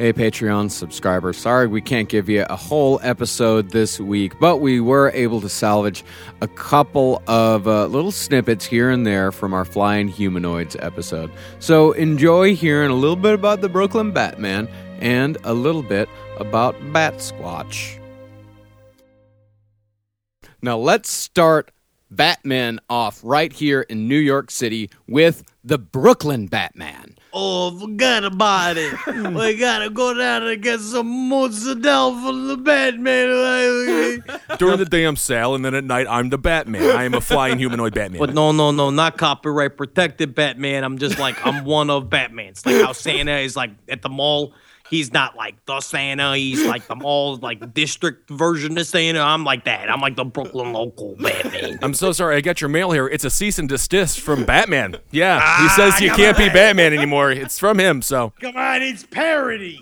Hey, Patreon subscribers. Sorry we can't give you a whole episode this week, but we were able to salvage a couple of little snippets here and there from our Flying Humanoids episode. So enjoy hearing a little bit about the Brooklyn Batman and a little bit about Bat Squatch. Now let's start Batman off right here in New York City with the Brooklyn Batman. Oh, forgot about it. We gotta go down and get some mozzarella from the Batman. During the day, I'm Sal, and then at night, I'm the Batman. I am a flying humanoid Batman. But no, not copyright protected Batman. I'm one of Batman's. Like how Santa is like at the mall. He's not like the Santa. He's like the mall, like district version of Santa. I'm like that. I'm like the Brooklyn local Batman. I'm so sorry. I got your mail here. It's a cease and desist from Batman. Yeah, he says you can't be Batman anymore. It's from him, so. Come on, it's parody.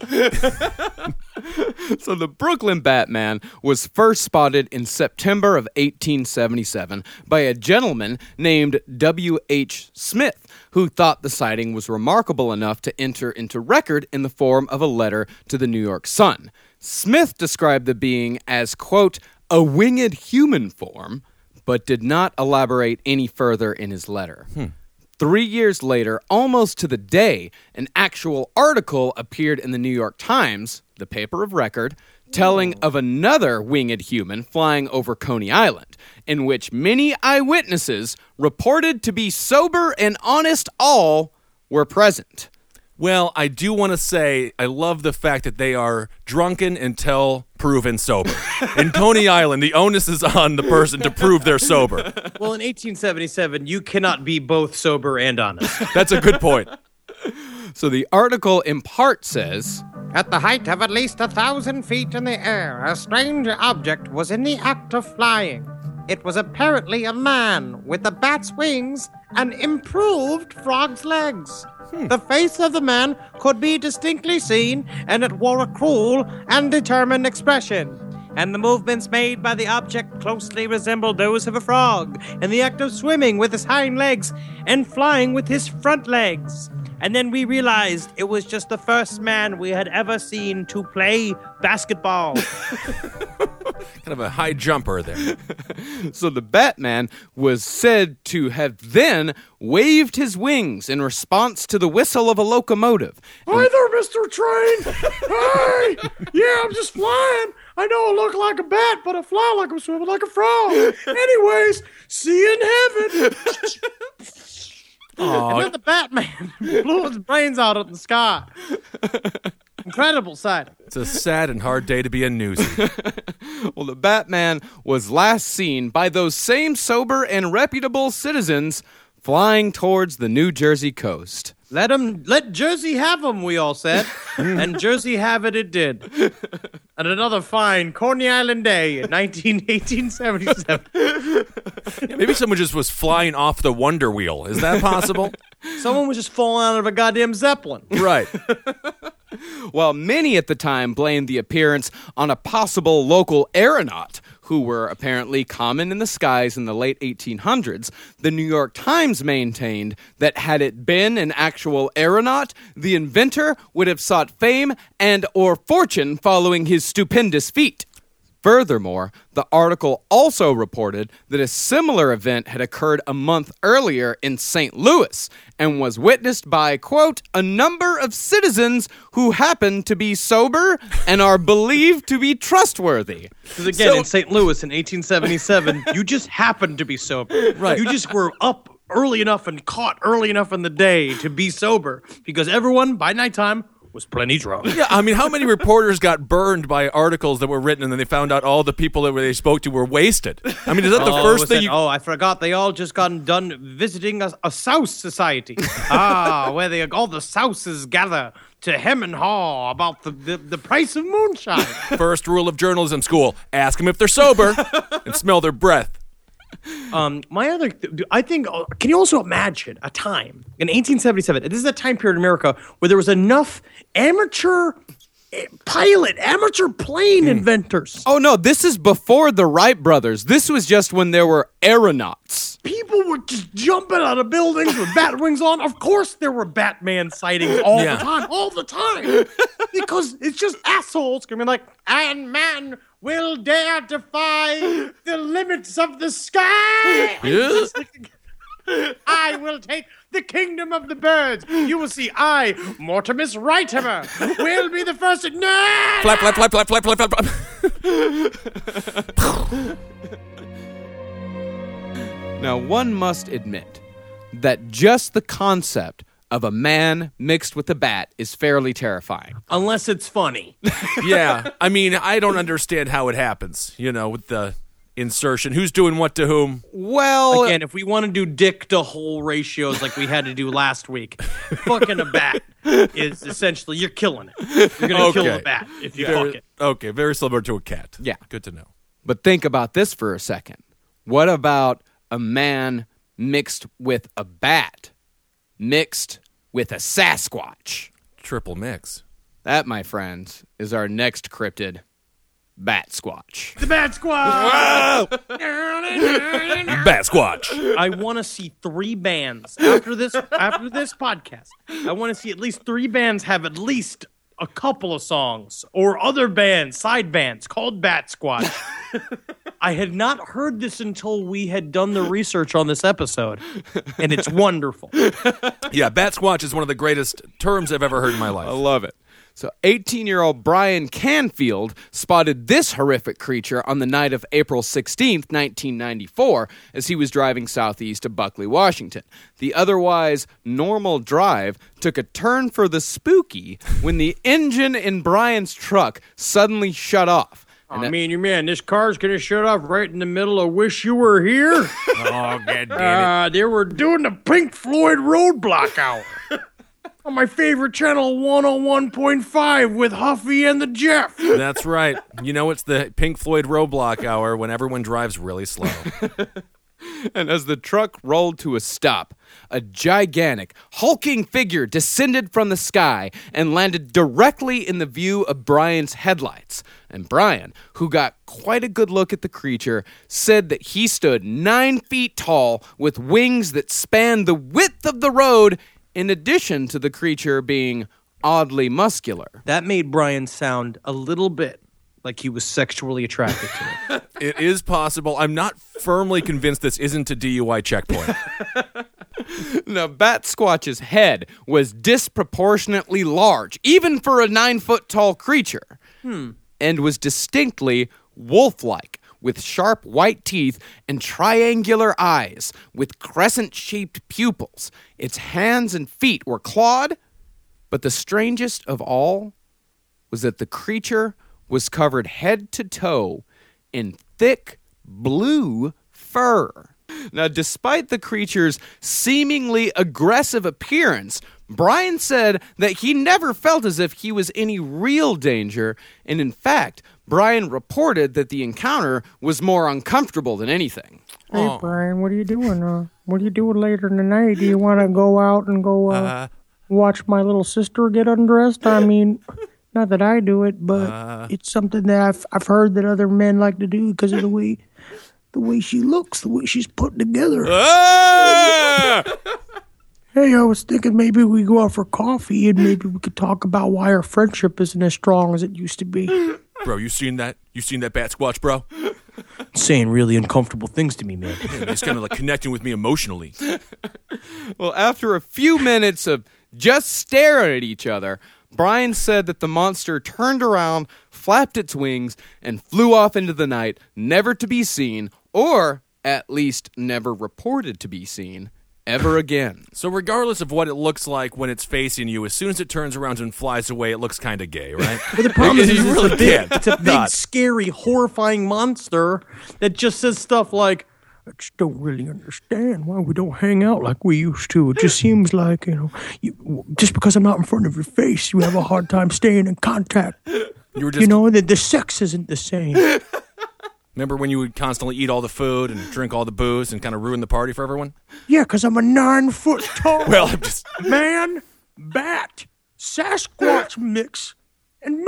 So the Brooklyn Batman was first spotted in September of 1877 by a gentleman named W.H. Smith, who thought the sighting was remarkable enough to enter into record in the form of a letter to the New York Sun. Smith described the being as, quote, a winged human form, but did not elaborate any further in his letter. 3 years later, almost to the day, an actual article appeared in the New York Times, the paper of record, telling of another winged human flying over Coney Island, in which many eyewitnesses reported to be sober and honest all were present. Well, I do want to say I love the fact that they are drunken until proven sober. In Coney Island, the onus is on the person to prove they're sober. Well, in 1877, you cannot be both sober and honest. That's a good point. So the article in part says, at the height of at least 1,000 feet in the air, a strange object was in the act of flying. It was apparently a man with a bat's wings and improved frog's legs. The face of the man could be distinctly seen, and it wore a cruel and determined expression. And the movements made by the object closely resembled those of a frog, in the act of swimming with his hind legs and flying with his front legs. And then we realized it was just the first man we had ever seen to play basketball. Kind of a high jumper there. So the Batman was said to have then waved his wings in response to the whistle of a locomotive. Hi there, Mr. Train. Hey, yeah, I'm just flying. I know I look like a bat, but I fly like I'm swimming like a frog. Anyways, see you in heaven. And then the Batman blew his brains out in the sky. Incredible sight. It's a sad and hard day to be a newsie. Well, the Batman was last seen by those same sober and reputable citizens flying towards the New Jersey coast. Let Jersey have them, we all said. And Jersey have it did. And another fine Coney Island day in 1877. Maybe someone just was flying off the Wonder Wheel. Is that possible? Someone was just falling out of a goddamn Zeppelin. Right. While many at the time blamed the appearance on a possible local aeronaut, who were apparently common in the skies in the late 1800s, the New York Times maintained that had it been an actual aeronaut, the inventor would have sought fame and or fortune following his stupendous feat. Furthermore, the article also reported that a similar event had occurred a month earlier in St. Louis and was witnessed by, quote, a number of citizens who happen to be sober and are believed to be trustworthy. Because again, in St. Louis in 1877, you just happened to be sober. Right. You just were up early enough and caught early enough in the day to be sober because everyone, by nighttime, was plenty drunk. Yeah, I mean, how many reporters got burned by articles that were written and then they found out all the people that they spoke to were wasted? I mean, is that the first thing you... Oh, I forgot. They all just gotten done visiting a Souse Society. Where all the Souses gather to hem and haw about the price of moonshine. First rule of journalism school, ask them if they're sober and smell their breath. I think, can you also imagine a time in 1877, this is a time period in America where there was enough amateur amateur plane inventors. Oh, no, this is before the Wright brothers. This was just when there were aeronauts. People were just jumping out of buildings with bat wings on. Of course, there were Batman sightings all the time. Because it's just assholes screaming like, and man will dare defy the limits of the sky. Yes. I will take the kingdom of the birds. You will see I, Mortimus Righthammer, will be the first to... No! Flap, flap, flap, flap, flap, flap, flap. Now, one must admit that just the concept of a man mixed with a bat is fairly terrifying. Unless it's funny. Yeah, I mean, I don't understand how it happens, with the insertion. Who's doing what to whom? Well, Again, if we want to do dick to hole ratios like we had to do last week, fucking a bat is essentially, you're killing it. You're going to kill a bat if you fuck it. Okay, very similar to a cat. Yeah. Good to know. but think about this for a second. What about a man mixed with a bat, mixed with a Sasquatch? Triple mix. That, my friends, is our next cryptid, Bat Squatch. The Bat Squad! Bat Squatch. I want to see 3 bands after this podcast. I want to see at least 3 bands have at least a couple of songs or other bands, side bands called Bat Squatch. I had not heard this until we had done the research on this episode, and it's wonderful. Yeah, Bat Squatch is one of the greatest terms I've ever heard in my life. I love it. So 18-year-old Brian Canfield spotted this horrific creature on the night of April 16th, 1994, as he was driving southeast of Buckley, Washington. The otherwise normal drive took a turn for the spooky when the engine in Brian's truck suddenly shut off. This car's going to shut off right in the middle of Wish You Were Here. Oh, God damn it. They were doing the Pink Floyd Roadblock Hour. On my favorite channel, 101.5 with Huffy and the Jeff. That's right. You know, it's the Pink Floyd Roadblock Hour when everyone drives really slow. And as the truck rolled to a stop, a gigantic, hulking figure descended from the sky and landed directly in the view of Brian's headlights. And Brian, who got quite a good look at the creature, said that he stood 9 feet tall with wings that spanned the width of the road, in addition to the creature being oddly muscular. That made Brian sound a little bit like he was sexually attracted to it. It is possible. I'm not firmly convinced this isn't a DUI checkpoint. Now, Bat Squatch's head was disproportionately large, even for a 9-foot-tall creature, and was distinctly wolf-like, with sharp white teeth and triangular eyes with crescent-shaped pupils. Its hands and feet were clawed, but the strangest of all was that the creature was covered head to toe in thick blue fur. Now, despite the creature's seemingly aggressive appearance, Brian said that he never felt as if he was any real danger, and in fact, Brian reported that the encounter was more uncomfortable than anything. Hey, Brian, what are you doing? What are you doing later tonight? Do you want to go out and go watch my little sister get undressed? I mean, not that I do it, but it's something that I've heard that other men like to do because of the way she looks, the way she's put together. Hey, I was thinking maybe we go out for coffee and maybe we could talk about why our friendship isn't as strong as it used to be. Bro, you seen that? You seen that Bat Squatch, bro? Saying really uncomfortable things to me, man. He's kind of like connecting with me emotionally. Well, after a few minutes of just staring at each other, Brian said that the monster turned around, flapped its wings, and flew off into the night, never to be seen, or at least never reported to be seen, ever again. So regardless of what it looks like when it's facing you, as soon as it turns around and flies away, it looks kind of gay, right? But the problem is, You really can't. it's a big, scary, horrifying monster that just says stuff like, I just don't really understand why we don't hang out like we used to. It just seems like, just because I'm not in front of your face, you have a hard time staying in contact. You were just, The sex isn't the same. remember when you would constantly eat all the food and drink all the booze and kind of ruin the party for everyone? Yeah, because I'm a 9-foot tall Well, I'm just... man, bat, Sasquatch mix, and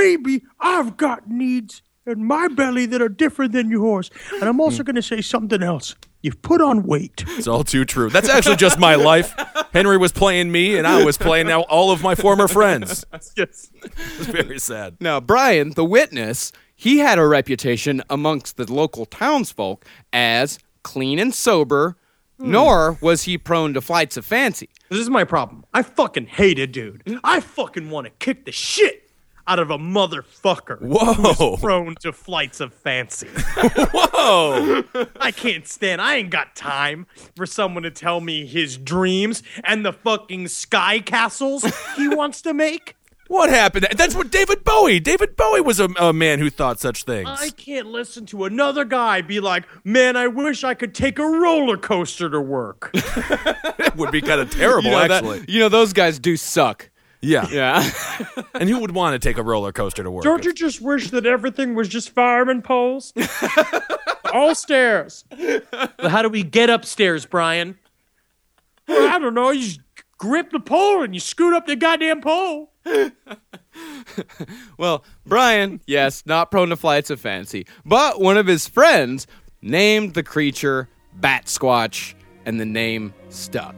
maybe I've got needs in my belly that are different than yours. And I'm also going to say something else. You've put on weight. It's all too true. That's actually just my life. Henry was playing me, and I was playing now all of my former friends. Yes. It's very sad. Now, Brian, the witness, he had a reputation amongst the local townsfolk as clean and sober, nor was he prone to flights of fancy. This is my problem. I fucking hate a dude. I fucking want to kick the shit out of a motherfucker Whoa. who's prone to flights of fancy. Whoa. I can't stand. I ain't got time for someone to tell me his dreams and the fucking sky castles he wants to make. What happened? That's what David Bowie. David Bowie was a man who thought such things. I can't listen to another guy be like, man, I wish I could take a roller coaster to work. It would be kind of terrible, actually. Those guys do suck. Yeah. Yeah. And who would want to take a roller coaster to work? Don't you just wish that everything was just fireman poles? All stairs. How do we get upstairs, Brian? Well, I don't know. You just grip the pole and you scoot up the goddamn pole. Well, Brian, yes, not prone to flights of fancy, but one of his friends named the creature Bat Squatch, and the name stuck.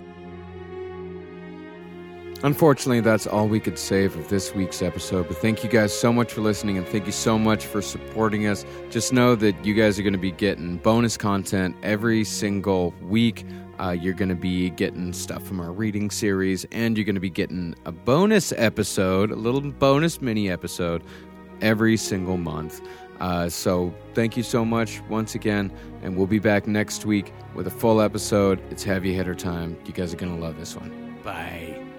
Unfortunately, that's all we could save of this week's episode, but thank you guys so much for listening, and thank you so much for supporting us. Just know that you guys are going to be getting bonus content every single week. You're going to be getting stuff from our reading series, and you're going to be getting a bonus episode, a little bonus mini episode, every single month. So thank you so much once again, and we'll be back next week with a full episode. It's heavy hitter time. You guys are going to love this one. Bye.